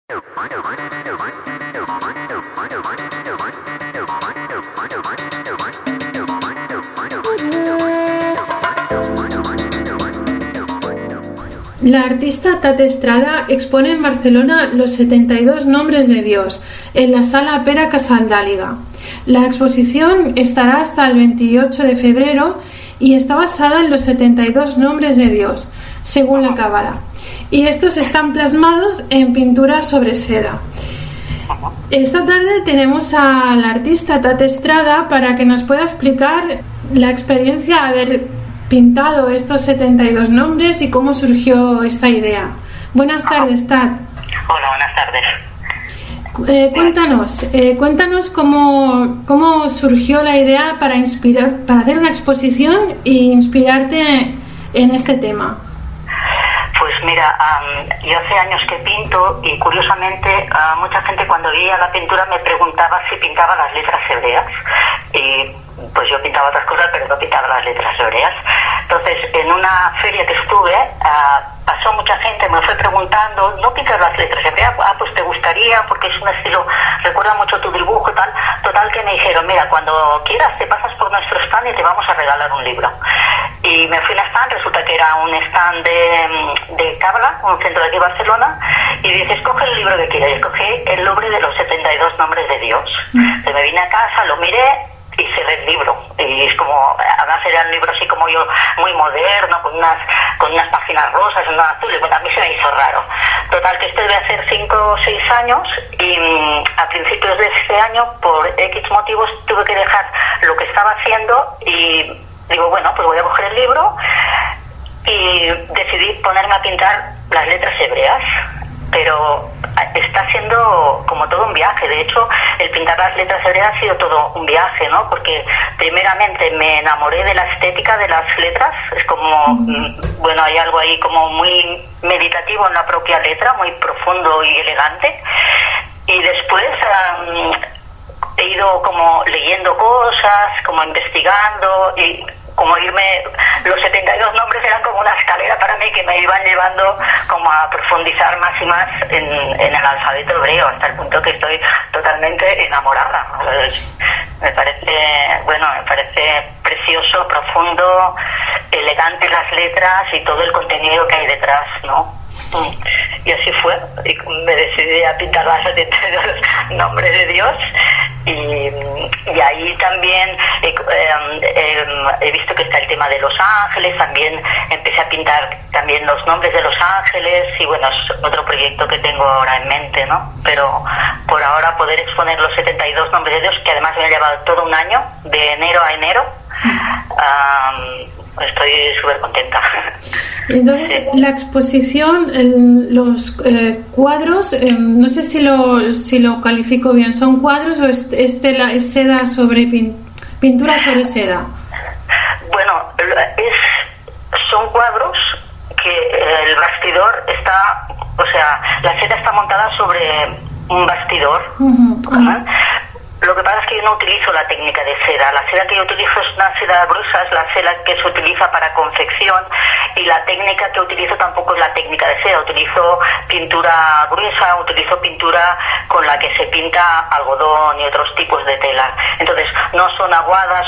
La artista Tat Estrada expone en Barcelona los 72 nombres de Dios en la Sala Pere Casaldàliga. La exposición estará hasta el 28 de febrero y está basada en los 72 nombres de Dios, según la Cábala, y estos están plasmados en pintura sobre seda. Esta tarde tenemos a la artista Tat Estrada para que nos pueda explicar la experiencia de haber pintado estos 72 nombres y cómo surgió esta idea. Buenas tardes, Tat. Hola, buenas tardes. Cuéntanos cómo surgió la idea para hacer una exposición e inspirarte en este tema. Pues mira, yo hace años que pinto y curiosamente mucha gente cuando veía la pintura me preguntaba si pintaba las letras hebreas, y pues yo pintaba otras cosas pero no pintaba las letras hebreas. Entonces en una feria que estuve pasó mucha gente, me fue preguntando, ¿no pintas las letras hebreas? Pues te gustaría porque es un estilo, recuerda mucho tu dibujo y tal. Total que me dijeron, mira, cuando quieras te pasas por nuestro stand y te vamos a regalar un libro. Y me fui al stand, resulta que era un stand de Cábala, un centro de aquí de Barcelona, y dice, escoge el libro que quieras. Y escogí el nombre de los 72 nombres de Dios. Se me vine a casa, lo miré y cerré el libro. Y es como, además era un libro así como yo, muy moderno, con unas páginas rosas, unas azules. Bueno, a mí se me hizo raro. Total, que esto debe hacer 5 o 6 años y a principios de este año, por X motivos, tuve que dejar lo que estaba haciendo y digo, bueno, pues voy a coger el libro y decidí ponerme a pintar las letras hebreas. Pero está siendo como todo un viaje. De hecho, el pintar las letras hebreas ha sido todo un viaje, ¿no? Porque primeramente me enamoré de la estética de las letras. Es como, bueno, hay algo ahí como muy meditativo en la propia letra, muy profundo y elegante. Y después he ido como leyendo cosas, como investigando y como los 72 nombres eran como una escalera para mí que me iban llevando como a profundizar más y más en el alfabeto hebreo, hasta el punto que estoy totalmente enamorada. Me parece precioso, profundo, elegante las letras y todo el contenido que hay detrás, ¿no? Y así fue, y me decidí a pintar las 72 nombres de Dios y ahí también he visto que está el tema de los ángeles, también empecé a pintar también los nombres de los ángeles y bueno, es otro proyecto que tengo ahora en mente, ¿no? Pero por ahora poder exponer los 72 nombres de Dios, que además me ha llevado todo un año, de enero a enero, estoy súper contenta. Entonces, sí. La exposición, los cuadros, no sé si lo califico bien, ¿son cuadros o es seda sobre pintura sobre seda? Bueno, son cuadros que el bastidor está, o sea, la seda está montada sobre un bastidor. Lo que pasa es que yo no utilizo la técnica de seda. La seda que yo utilizo es una seda gruesa, es la seda que se utiliza para confección, y la técnica que utilizo tampoco es la técnica de seda. Utilizo pintura gruesa, utilizo pintura con la que se pinta algodón y otros tipos de tela. Entonces, no son aguadas,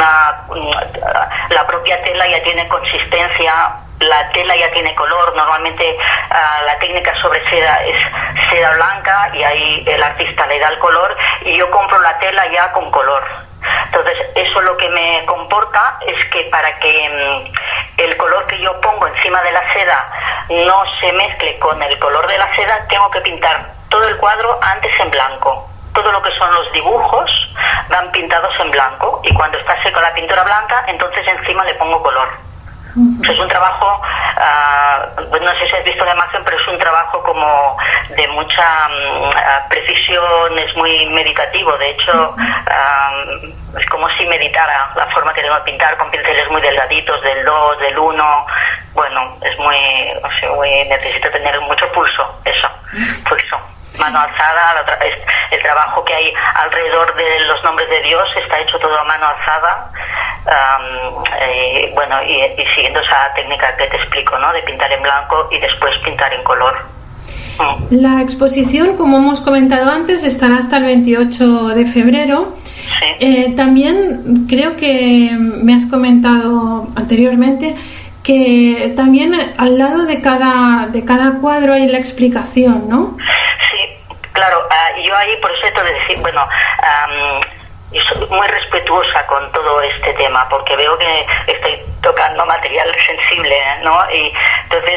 la propia tela ya tiene consistencia, la tela ya tiene color. Normalmente la técnica sobre seda es seda blanca y ahí el artista le da el color y yo compro la tela ya con color. Entonces eso lo que me comporta es que para que el color que yo pongo encima de la seda no se mezcle con el color de la seda, tengo que pintar todo el cuadro antes en blanco. Todo lo que son los dibujos van pintados en blanco y cuando está seco la pintura blanca, entonces encima le pongo color. Es un trabajo, no sé si has visto la imagen, pero es un trabajo como de mucha precisión, es muy meditativo. De hecho, es como si meditara la forma que tengo de pintar, con pinceles muy delgaditos, del 2, del 1. Bueno, es necesito tener mucho pulso, pulso. Mano alzada, el trabajo que hay alrededor de los nombres de Dios está hecho todo a mano alzada, y siguiendo esa técnica que te explico, ¿no? De pintar en blanco y después pintar en color. La exposición, como hemos comentado antes, estará hasta el 28 de febrero. Sí. También creo que me has comentado anteriormente que también al lado de cada cuadro hay la explicación, ¿no? Sí, claro. Yo ahí por eso te decir, bueno, yo soy muy respetuosa con todo este tema porque veo que estoy tocando material sensible, ¿no? Y entonces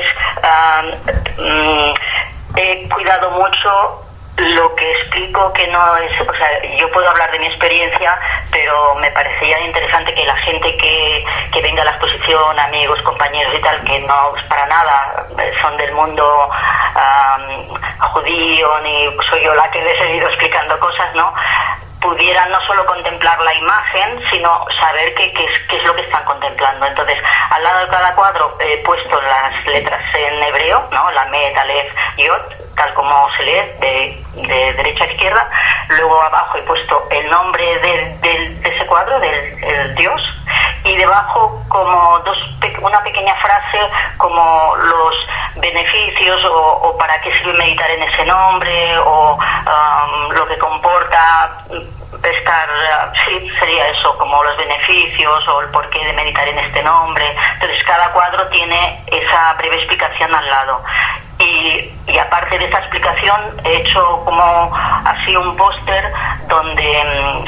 he cuidado mucho lo que explico, que no es, o sea, yo puedo hablar de mi experiencia, pero me parecía interesante que la gente que venga a la exposición, amigos, compañeros y tal, que no para nada son del mundo judío, ni soy yo la que les he ido explicando cosas, ¿no?, pudieran no solo contemplar la imagen, sino saber qué es lo que están contemplando. Entonces, al lado de cada cuadro he puesto las letras en hebreo, ¿no?, la Met, Aleph, Yod, tal como se lee de derecha a izquierda. Luego abajo he puesto el nombre de ese cuadro, del Dios, y debajo como una pequeña frase como los beneficios o para qué sirve meditar en ese nombre o lo que comporta estar, sí, sería eso, como los beneficios o el porqué de meditar en este nombre. Entonces cada cuadro tiene esa breve explicación al lado. Y aparte de esta explicación he hecho como así un póster donde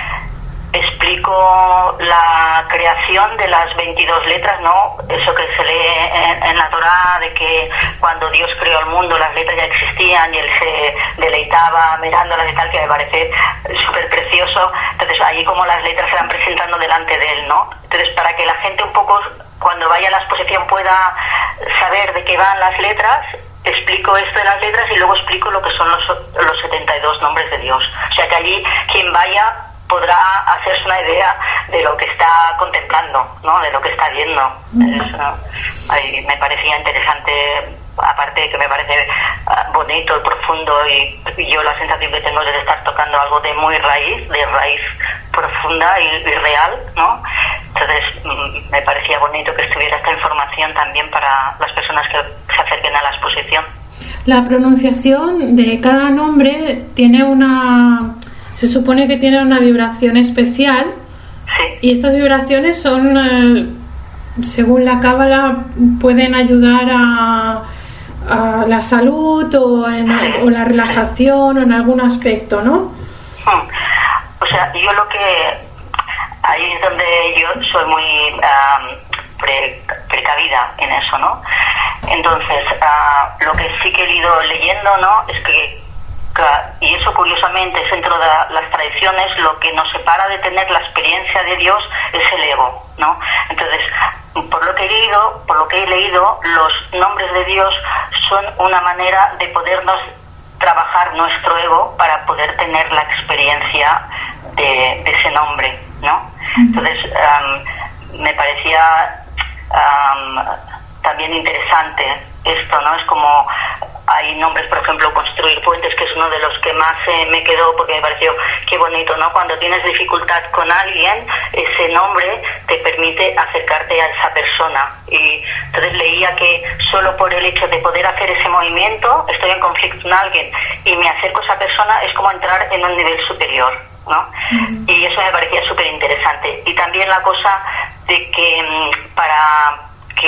explico la creación de las 22 letras, ¿no? Eso que se lee en la Torá, de que cuando Dios creó el mundo las letras ya existían y él se deleitaba mirándolas y tal, que me parece súper precioso. Entonces ahí como las letras se van presentando delante de él, ¿no? Entonces para que la gente un poco cuando vaya a la exposición pueda saber de qué van las letras, explico esto de las letras y luego explico lo que son los 72 nombres de Dios. O sea que allí quien vaya podrá hacerse una idea de lo que está contemplando, ¿no?, de lo que está viendo. Ahí me parecía interesante, aparte de que me parece bonito, profundo, y yo la sensación que tengo es de estar tocando algo de muy raíz profunda y real, ¿no? Entonces me parecía bonito que estuviera esta información también para las personas que se acerquen a la exposición. La pronunciación de cada nombre se supone que tiene una vibración especial. Sí. Y estas vibraciones son, según la Cábala, pueden ayudar a la salud o la relajación o en algún aspecto, ¿no? O sea, yo ahí es donde yo soy muy precavida en eso, ¿no? Entonces, lo que sí que he ido leyendo, ¿no?, es que y eso curiosamente dentro de las tradiciones lo que nos separa de tener la experiencia de Dios es el ego, ¿no? Entonces, por lo que he leído, los nombres de Dios son una manera de podernos trabajar nuestro ego para poder tener la experiencia de ese nombre, ¿no? Entonces, me parecía también interesante esto, ¿no? Es como hay nombres, por ejemplo, construir puentes, que es uno de los que más me quedó porque me pareció qué bonito, ¿no? Cuando tienes dificultad con alguien, ese nombre te permite acercarte a esa persona. Y entonces leía que solo por el hecho de poder hacer ese movimiento, estoy en conflicto con alguien y me acerco a esa persona, es como entrar en un nivel superior, ¿no? Y eso me parecía súper interesante. Y también la cosa de que para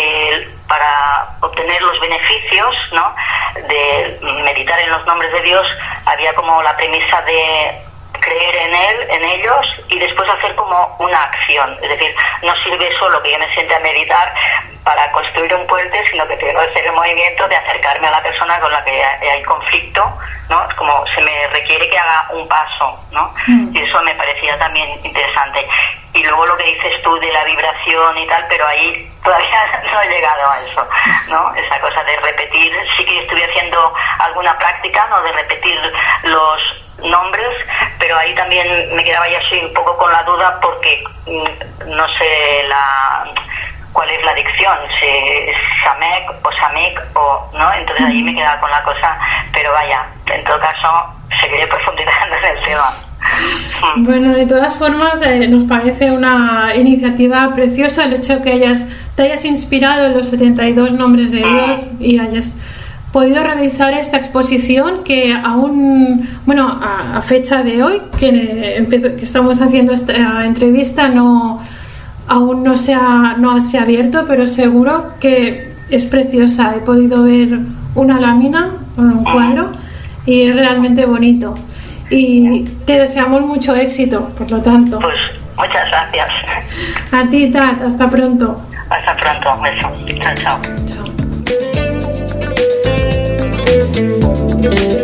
obtener los beneficios, ¿no?, de meditar en los nombres de Dios, había como la premisa de creer en ellos y después hacer como una acción. Es decir, no sirve solo que yo me siente a meditar para construir un puente, sino que tengo que hacer el movimiento de acercarme a la persona con la que hay conflicto, ¿no? Es como se me requiere que haga un paso, ¿no? Y eso me parecía también interesante. Y luego lo que dices tú de la vibración y tal, pero ahí todavía no he llegado a eso, ¿no? Esa cosa de repetir, sí que estuve haciendo alguna práctica, ¿no?, de repetir los nombres, pero ahí también me quedaba ya así un poco con la duda porque no sé cuál es la dicción, si es Samek o Samik o no, entonces ahí me quedaba con la cosa, pero vaya, en todo caso seguiré profundizando en el tema. Bueno, de todas formas nos parece una iniciativa preciosa el hecho de que te hayas inspirado en los 72 nombres de Dios y hayas podido realizar esta exposición que aún, bueno, a fecha de hoy, que estamos haciendo esta entrevista, aún no se ha abierto, pero seguro que es preciosa. He podido ver una lámina, un cuadro, y es realmente bonito. Y te deseamos mucho éxito, por lo tanto. Pues muchas gracias. A ti, Tat, hasta pronto. Hasta pronto, un beso. Chao, chao. Chao.